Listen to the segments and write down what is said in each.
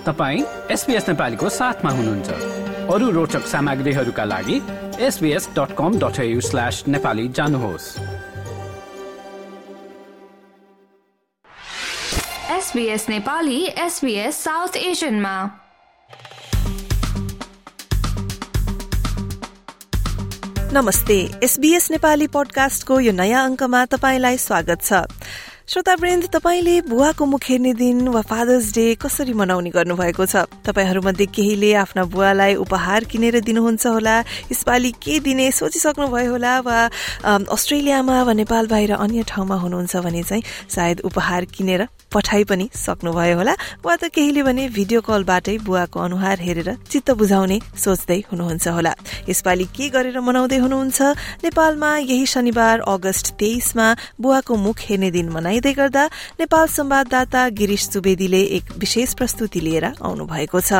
तपाईं SBS नेपालीको साथमा हुनुहुन्छ। अरू रोचक सामग्रीहरूका लागि sbs.com.au/nepali जानुहोस्। SBS नेपाली SBS साउथ एशियनमा। नमस्ते, SBS नेपाली पोडकास्टको यो नयाँ अंकमा तपाईलाई स्वागत छ। श्रोतावृन्द, तपाईले बुवाको मुख हेर्ने दिन वा फादर्स डे कसरी मनाउने गर्नुभएको छ? तपाईहरुमध्ये केहीले आफ्ना बुवालाई उपहार किनेर दिनुहुन्छ होला, यसपालि के दिने सोचिसक्नु भयो होला, वा अस्ट्रेलियामा वा नेपाल बाहिर अन्य ठाउँमा हुनुहुन्छ भने चाहिँ सायद उपहार किनेर पठाइ पनि सक्नुभयो होला, वा त केहीले भने भिडियो कलबाटै बुवाको अनुहार हेरेर चित्त बुझाउने सोच्दै हुनुहुन्छ होला। यसपालि के गरेर मनाउँदै हुनुहुन्छ? नेपालमा यही शनिबार अगस्त 23 मा बुवाको मुख हेर्ने दिन मनाइदै गर्दा नेपाल संवाददाता गिरीश सुवेदीले एक विशेष प्रस्तुति लिएर आउनु भएको छ।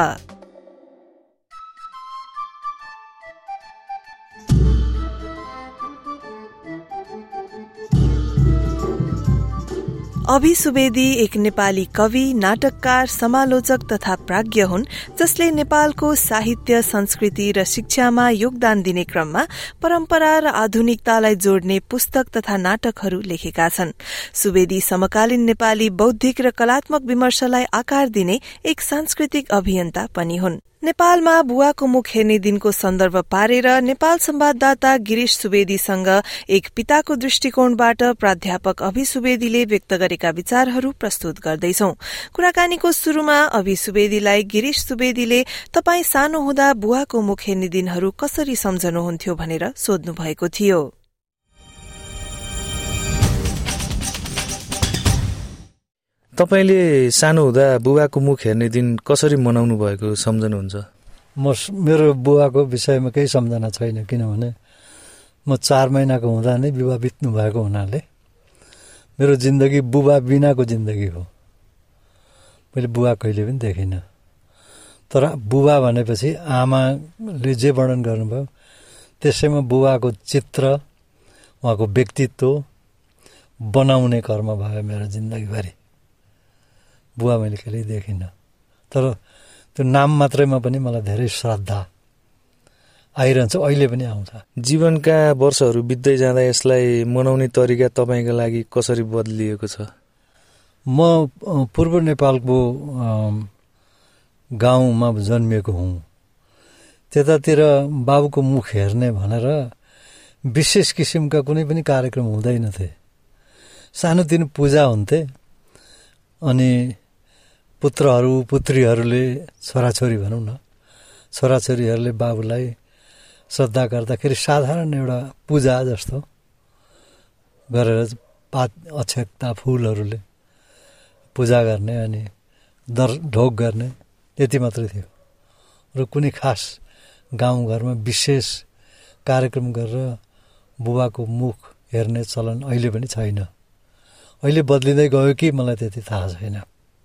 अभि सुवेदी एक नेपाली कवि, नाटककार, समालोचक तथा प्राज्ञ हुन्, जसले नेपालको साहित्य, संस्कृति र शिक्षामा योगदान दिने क्रममा परम्परा र आधुनिकतालाई जोड्ने पुस्तक तथा नाटकहरू लेखेका छन्। सुवेदी समकालीन नेपाली बौद्धिक र कलात्मक विमर्शलाई आकार दिने एक सांस्कृतिक अभियन्ता पनि हुन्। नेपालमा बुवाको मुख हेर्ने दिनको सन्दर्भ पारेर नेपाल संवाददाता गिरीश सुवेदीसँग एक पिताको दृष्टिकोणबाट प्राध्यापक अभि सुवेदीले व्यक्त गरेका विचारहरू प्रस्तुत गर्दैछौं। कुराकानीको शुरूमा अभि सुवेदीलाई गिरीश सुवेदीले तपाई सानो हुँदा बुवाको मुख हेर्ने दिनहरू कसरी सम्झनुहुन्थ्यो भनेर सोध्नु भएको थियो। तपाईले सानो हुँदा बुबाको मुख हेर्ने दिन कसरी मनाउनु भएको सम्झनुहुन्छ? मेरो बुबाको विषयमा केही सम्झना छैन, किनभने म 4 महिनाको हुँदा नै बुबा बित्नु भएको हुनाले मेरो जिन्दगी बुबा बिनाको जिन्दगी हो। मैले बुबा कहिले पनि देखिनँ। तर बुबा भनेपछि आमाले जे वर्णन गर्नुभयो त्यसैमा बुबाको चित्र, उहाँको व्यक्तित्व बनाउने कर्म भयो मेरो जिन्दगीभरि। बुवा मैले कहिले देखिनँ, तर त्यो नाम मात्रैमा पनि मलाई धेरै श्रद्धा आइरहन्छ, अहिले पनि आउँछ। जीवनका वर्षहरू बित्दै जाँदा यसलाई मनाउने तरिका तपाईँका लागि कसरी बदलिएको छ? म पूर्व नेपालको गाउँमा जन्मिएको हुँ। त्यतातिर बाबुको मुख हेर्ने भनेर विशेष किसिमका कुनै पनि कार्यक्रम हुँदैनथे। सानोतिनो पूजा हुन्थे, अनि पुत्रहरू पुत्रीहरूले, छोराछोरी भनौँ न, छोराछोरीहरूले बाबुलाई श्रद्धा गर्दाखेरि साधारण एउटा पूजा जस्तो गरेर पात अक्षता फुलहरूले पूजा गर्ने अनि ढोक गर्ने, त्यति मात्रै थियो। र कुनै खास गाउँघरमा विशेष कार्यक्रम गरेर बुबाको मुख हेर्ने चलन अहिले पनि छैन। अहिले बदलिँदै गयो कि मलाई त्यति थाहा छैन।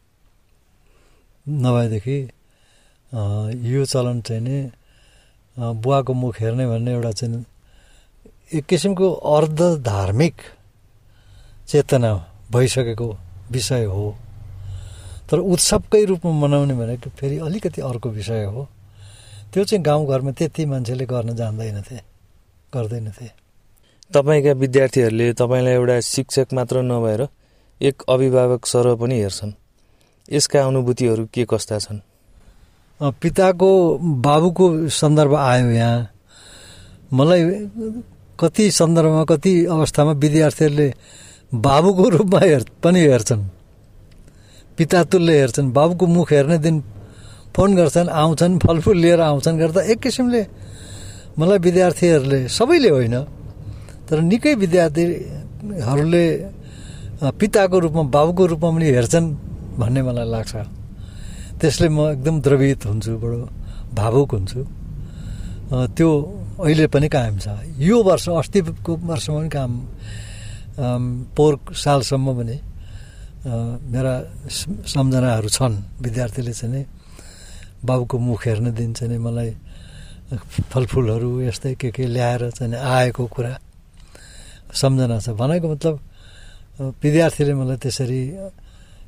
नभएदेखि यो चलन चाहिँ नि बुवाको मुख हेर्ने भन्ने एउटा चाहिँ एक किसिमको अर्ध धार्मिक चेतना भइसकेको विषय हो। तर उत्सवकै रूपमा मनाउने भनेको फेरि अलिकति अर्को विषय हो। त्यो चाहिँ गाउँघरमा त्यति मान्छेले गर्न गर्दैनथे। तपाईँका विद्यार्थीहरूले तपाईँलाई एउटा शिक्षक मात्र नभएर एक अभिभावक सरह पनि हेर्छन्। यसका अनुभूतिहरू के कस्ता छन्? पिताको बाबुको सन्दर्भ आयो यहाँ। मलाई कति सन्दर्भमा, कति अवस्थामा विद्यार्थीहरूले बाबुको रूपमा पनि हेर्छन्, पितातुल्य हेर्छन्। बाबुको मुख हेर्ने दिन फोन गर्छन्, आउँछन्, फलफुल लिएर आउँछन् गर्दा एक किसिमले मलाई विद्यार्थीहरूले, सबैले होइन तर निकै विद्यार्थीहरूले पिताको रूपमा, बाबुको रूपमा पनि हेर्छन् भन्ने मलाई लाग्छ। त्यसले म एकदम द्रवित हुन्छु, बडो भावुक हुन्छु। त्यो अहिले पनि कायम छ। यो वर्ष, अस्तिको वर्षमा पनि पोहोर सालसम्म पनि मेरा सम्झनाहरू छन्। विद्यार्थीले चाहिँ नि बाबुको मुख हेर्ने दिन चाहिँ नि मलाई फलफुलहरू यस्तै के ल्याएर चाहिँ आएको कुरा सम्झना छ। भनेको मतलब विद्यार्थीले मलाई त्यसरी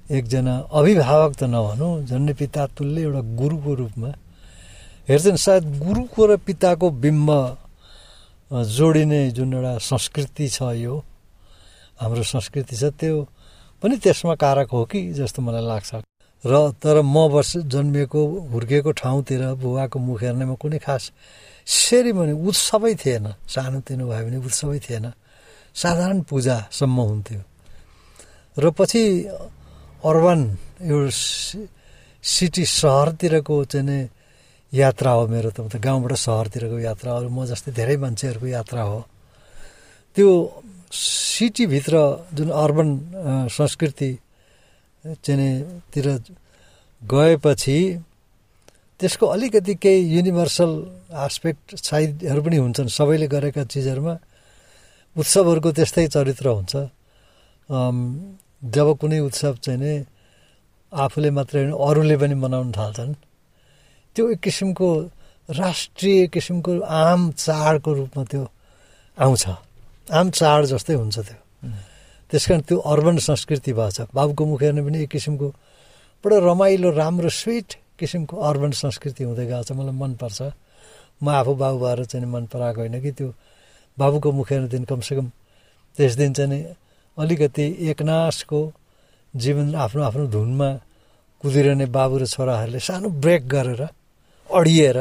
एकजना अभिभावक त नभनौँ, झन्डै पिता तुल्य एउटा गुरुको रूपमा हेर्छन्। सायद गुरुको र पिताको बिम्ब जोडिने जुन एउटा संस्कृति छ, यो हाम्रो संस्कृति छ, त्यो पनि त्यसमा कारक हो कि जस्तो मलाई लाग्छ। र तर म जन्मिएको हुर्किएको ठाउँतिर बुबाको मुख हेर्नेमा कुनै खास सेरिमनी उत्सवै थिएन। सानोतिनो भयो भने उत्सवै थिएन, साधारण पूजासम्म हुन्थ्यो। र पछि अर्बन एउटा सिटी सहरतिरको चाहिँ नि यात्रा हो मेरो त। गाउँबाट सहरतिरको यात्रा हो, म जस्तै धेरै मान्छेहरूको यात्रा हो। त्यो सिटीभित्र जुन अर्बन संस्कृति चाहिँ तिर गएपछि त्यसको अलिकति केही युनिभर्सल आस्पेक्ट साइडहरू पनि हुन्छन्। सबैले गरेका चिजहरूमा उत्सवहरूको त्यस्तै चरित्र हुन्छ। जब कुनै उत्सव चाहिँ नि आफूले मात्रै होइन अरूले पनि मनाउन थाल्छन्, त्यो एक किसिमको राष्ट्रिय किसिमको आम चाडको रूपमा त्यो आउँछ। आम चाड जस्तै हुन्छ त्यो। त्यस कारण त्यो अर्बन संस्कृति भएछ। बाबुको मुख हेर्ने पनि एक किसिमको बडो रमाइलो राम्रो स्विट किसिमको अर्बन संस्कृति हुँदै गएको छ। मलाई मनपर्छ। म आफू बाबु भएर चाहिँ मन पराएको होइन कि त्यो बाबुको मुख हेर्ने दिन कमसेकम त्यस दिन चाहिँ अलिकति एकनासको जीवन आफ्नो आफ्नो धुनमा कुदिरहने बाबु र छोराहरूले सानो ब्रेक गरेर अडिएर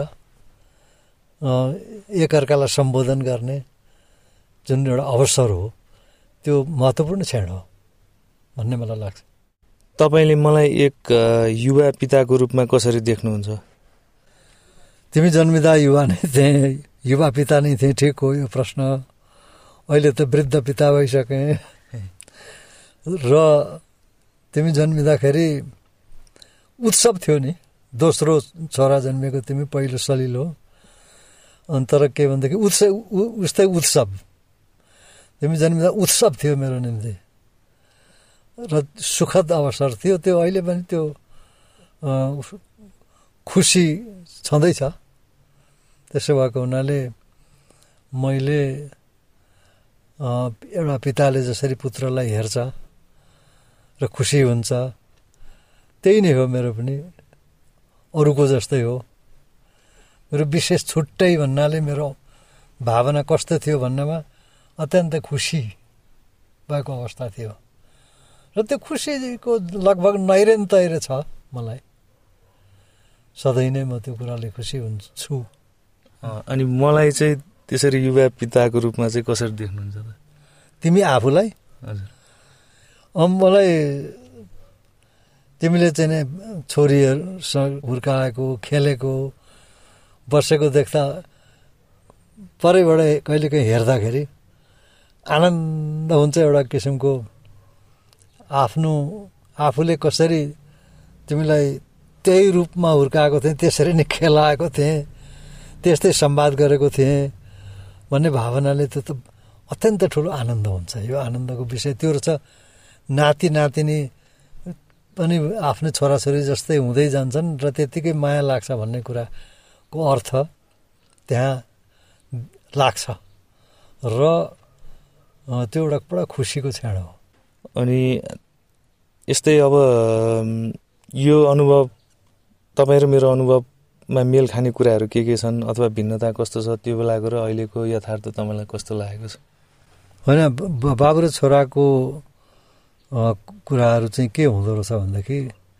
एकअर्कालाई सम्बोधन गर्ने जुन एउटा अवसर हो, त्यो महत्त्वपूर्ण क्षण हो भन्ने मलाई लाग्छ। तपाईँले मलाई एक युवा पिताको रूपमा कसरी देख्नुहुन्छ? तिमी जन्मिँदा युवा नै थिए, युवा पिता नै थिए, ठिक हो यो प्रश्न। अहिले त वृद्ध पिता भइसकेँ। र तिमी जन्मिँदाखेरि उत्सव थियो नि, दोस्रो छोरा जन्मेको तिमी, पहिलो सलिलो। अनि तर के भनेदेखि उस्तै उत्सव, तिमी जन्मिँदा उत्सव थियो मेरो निम्ति र सुखद अवसर थियो त्यो। अहिले पनि त्यो खुसी छँदैछ। त्यसो भएको हुनाले मैले एउटा पिताले जसरी पुत्रलाई हेर्छ र खुसी हुन्छ, त्यही नै हो मेरो पनि, अरूको जस्तै हो। मेरो विशेष छुट्टै भन्नाले मेरो भावना कस्तो थियो भन्नेमा अत्यन्त खुसी भएको अवस्था थियो। र त्यो खुसीको लगभग नैरन्तर्य छ मलाई। सधैँ नै म त्यो कुराले खुसी हुन्छु। अनि मलाई चाहिँ त्यसरी युवा पिताको रूपमा चाहिँ कसरी देख्नुहुन्छ त? तिमी आफूलाई? हजुर। मलाई तिमीले चाहिँ नि छोरीहरूसँग हुर्काएको, खेलेको, बसेको देख्दा परैबाट कहिलेकाहीँ हेर्दाखेरि आनन्द हुन्छ। एउटा किसिमको आफूले कसरी तिमीलाई त्यही रूपमा हुर्काएको थिएँ, त्यसरी नै खेलाएको थिएँ, त्यस्तै संवाद गरेको थिएँ भन्ने भावनाले त्यो त अत्यन्त ठुलो आनन्द हुन्छ। यो आनन्दको विषय त्यो रहेछ। नाति नातिनी पनि आफ्नो छोराछोरी जस्तै हुँदै जान्छन् र त्यत्तिकै माया लाग्छ भन्ने कुराको अर्थ त्यहाँ लाग्छ र त्यो एउटा बडा खुसीको क्षण हो। अनि यस्तै अब यो अनुभव तपाईँ र मेरो अनुभवमा मेल खाने कुराहरू के छन् अथवा भिन्नता कस्तो छ, त्यो बेलाको र अहिलेको यथार्थ तपाईँलाई कस्तो लागेको छ? होइन, बाबु र छोराको कुराहरू चाहिँ के हुँदो रहेछ भनेदेखि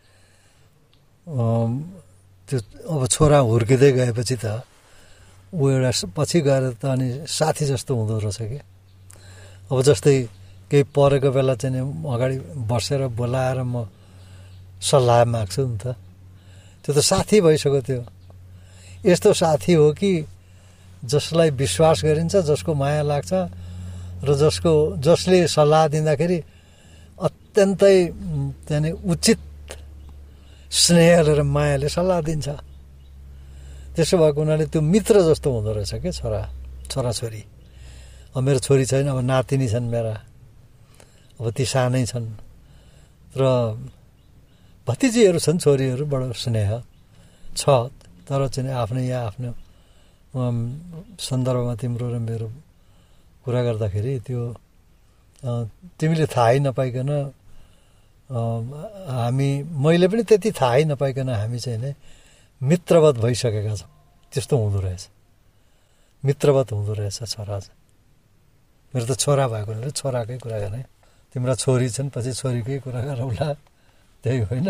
त्यो अब छोरा हुर्किँदै गएपछि त ऊ एउटा पछि गएर त अनि साथी जस्तो हुँदो रहेछ कि। अब जस्तै केही परेको बेला चाहिँ अगाडि बसेर बोलाएर म सल्लाह माग्छु नि त, त्यो त साथी भइसक्यो। त्यो यस्तो साथी हो कि जसलाई विश्वास गरिन्छ, जसको माया लाग्छ र जसले सल्लाह दिँदाखेरि अत्यन्तै त्यहाँदेखि उचित स्नेहले र मायाले सल्लाह दिन्छ। त्यसो भएको हुनाले त्यो मित्र जस्तो हुँदो रहेछ क्या छोराछोरी। अब मेरो छोरी छैन, अब नातिनी छन् मेरा, अब ती सानै छन् र भतिजीहरू छन्, छोरीहरू, बडो स्नेह छ। तर चाहिँ आफ्नो सन्दर्भमा तिम्रो र मेरो कुरा गर्दाखेरि त्यो तिमीले थाहै नपाइकन मैले पनि त्यति थाहै नपाइकन हामी चाहिँ नै मित्रवत भइसकेका छौँ। त्यस्तो हुँदो रहेछ, मित्रवत हुँदो रहेछ छोरा चाहिँ। मेरो त छोरा भएकोले छोराकै कुरा गरेँ, तिम्रा छोरी छन् पछि छोरीकै कुरा गरौँला, त्यही होइन।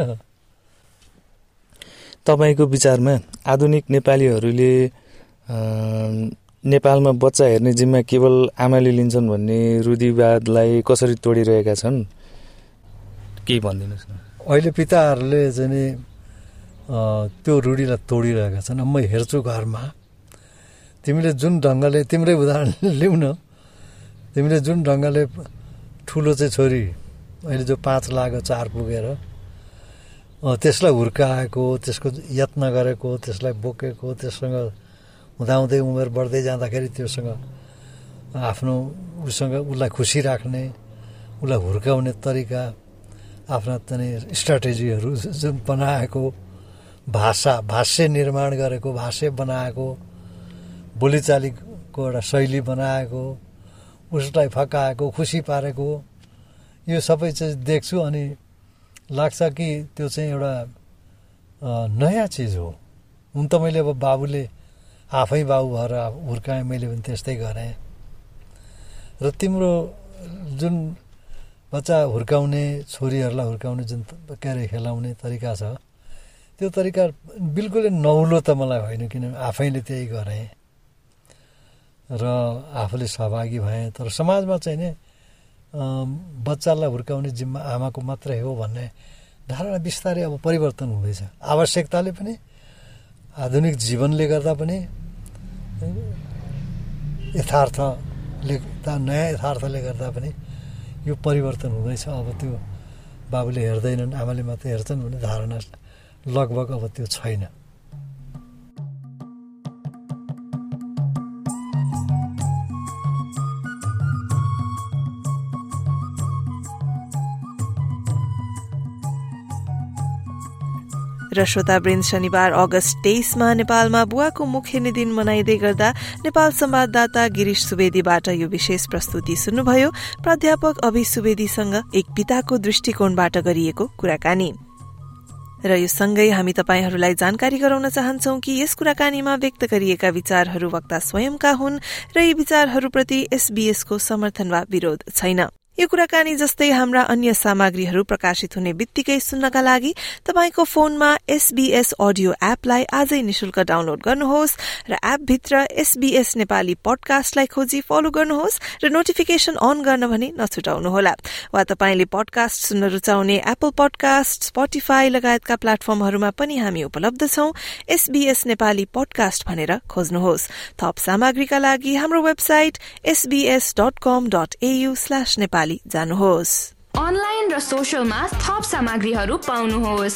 तपाईँको विचारमा आधुनिक नेपालीहरूले नेपालमा बच्चा हेर्ने जिम्मा केवल आमाले लिन्छन् भन्ने रूढिवादलाई कसरी तोडिरहेका छन्, केही भनिदिनुहोस् न। अहिले पिताहरूले चाहिँ नि त्यो रूढीलाई तोडिरहेका छन्। म हेर्छु घरमा, तिमीले जुन ढङ्गले, तिम्रै उदाहरण लिऊ न, तिमीले जुन ढङ्गले ठुलो चाहिँ छोरी अहिले जो 5 लाग्यो 4 पुगेर त्यसलाई हुर्काएको, त्यसको यत्न गरेको, त्यसलाई बोकेको, त्यससँग हुँदाहुँदै उमेर बढ्दै जाँदाखेरि त्योसँग आफ्नो उसलाई खुसी राख्ने, उसलाई हुर्काउने तरिका, आफ्ना चाहिँ स्ट्राटेजीहरू जुन बनाएको, भाष्य निर्माण गरेको, भाष्य बनाएको, बोलीचालीको एउटा शैली बनाएको, उसलाई फकाएको, खुसी पारेको, यो सबै चाहिँ देख्छु। अनि लाग्छ कि त्यो चाहिँ एउटा नयाँ चिज हो। हुन त मैले अब बाबुले आफै बाबु भएर हुर्काएँ, मैले पनि त्यस्तै गरेँ। र तिम्रो जुन बच्चा हुर्काउने, छोरीहरूलाई हुर्काउने जुन के अरे खेलाउने तरिका छ, त्यो तरिका बिल्कुलै नौलो त मलाई होइन, किनभने आफैले त्यही गरेँ र आफूले सहभागी भएँ। तर समाजमा चाहिँ नि बच्चालाई हुर्काउने जिम्मा आमाको मात्रै हो भन्ने धारणा बिस्तारै अब परिवर्तन हुँदैछ। आवश्यकताले पनि, आधुनिक जीवनले गर्दा पनि, नयाँ यथार्थले गर्दा पनि यो परिवर्तन हुँदैछ। अब त्यो बाबुले हेर्दैनन्, आमाले मात्रै हेर्छन् भन्ने धारणा लगभग अब त्यो छैन। र श्रोतावृन्द, शनिबार अगस्त 23मा नेपालमा बुवाको मुख्य दिन मनाइँदै गर्दा नेपाल संवाददाता गिरीश सुवेदीबाट यो विशेष प्रस्तुति सुन्नुभयो। प्राध्यापक अभि सुवेदीसँग एक पिताको दृष्टिकोणबाट गरिएको कुराकानी। र यो सँगै हामी तपाईहरूलाई जानकारी गराउन चाहन्छौं कि यस कुराकानीमा व्यक्त गरिएका विचारहरू वक्ता स्वयंका हुन् र यी विचारहरूप्रति एसबीएसको समर्थन वा विरोध छैन। यो कुराकानी जस्तै हाम्रा अन्य सामग्रीहरू प्रकाशित हुने बित्तिकै सुन्नका लागि तपाईको फोनमा एसबीएस अडियो एपलाई आजै निशुल्क डाउनलोड गर्नुहोस् र एपभित्र एसबीएस नेपाली पडकास्टलाई खोजी फलो गर्नुहोस् र नोटिफिकेशन अन गर्न भने नछुटाउनुहोला। वा तपाईले पडकास्ट सुन्न रुचाउने एप्पल पडकास्ट, स्पोटिफाई लगायतका प्लेटफर्महरूमा पनि हामी उपलब्ध छौं। एसबीएस नेपाली पडकास्ट भनेर खोज्नुहोस्। थप सामग्रीका लागि हाम्रो वेबसाइट sbs.com.au/nepali जानुहोस्। अनलाइन र सोशलमा थप सामग्रीहरू पाउनुहोस्।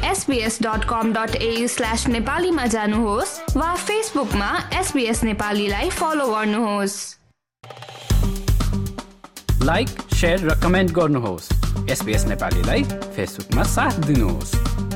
sbs.com.au/नेपालीमा जानुहोस् वा फेसबुकमा SBS नेपालीलाई फलो गर्नुहोस्। लाइक, शेयर र कमेन्ट गर्नुहोस्। SBS नेपालीलाई फेसबुकमा साथ दिनुहोस्।